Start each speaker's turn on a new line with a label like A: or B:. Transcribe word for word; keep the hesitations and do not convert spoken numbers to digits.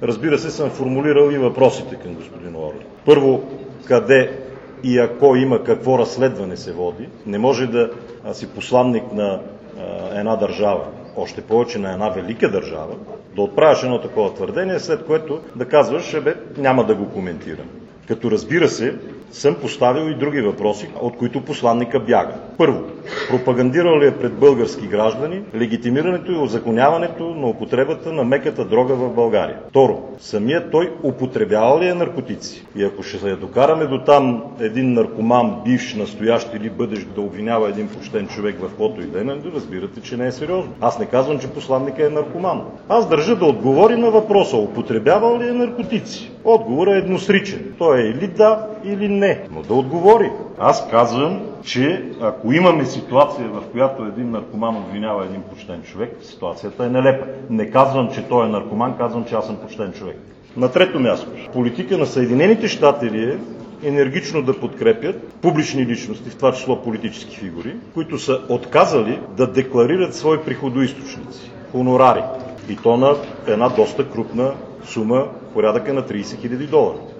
A: разбира се, съм формулирал и въпросите към господин Лорер. Първо, къде и ако има какво разследване се води, не може да си посланник на а, една държава, още повече на една велика държава, да отправяш едно такова твърдение, след което да казваш, бе, няма да го коментирам. Като разбира се, съм поставил и други въпроси, от които посланника бяга. Първо, пропагандирал ли е пред български граждани легитимирането и узаконяването на употребата на меката дрога в България? Второ, самият той употребявал ли е наркотици? И ако ще се я докараме до там един наркоман, бивш, настоящ или бъдещ, да обвинява един почтен човек в каквото и да е, разбирате, че не е сериозно. Аз не казвам, че посланника е наркоман. Аз държа да отговори на въпроса, употребявал ли е наркотици? Отговорът е едностричен. Той е или да, или не. Но да отговори. Аз казвам, че ако имаме ситуация, в която един наркоман обвинява един почтен човек, ситуацията е нелепа. Не казвам, че той е наркоман, казвам, че аз съм почтен човек. На трето място, политика на Съединените щати ли е енергично да подкрепят публични личности, в това число политически фигури, които са отказали да декларират свои приходоизточници, хонорари. И то на една доста крупна сума, порядъка на трийсет хиляди долара.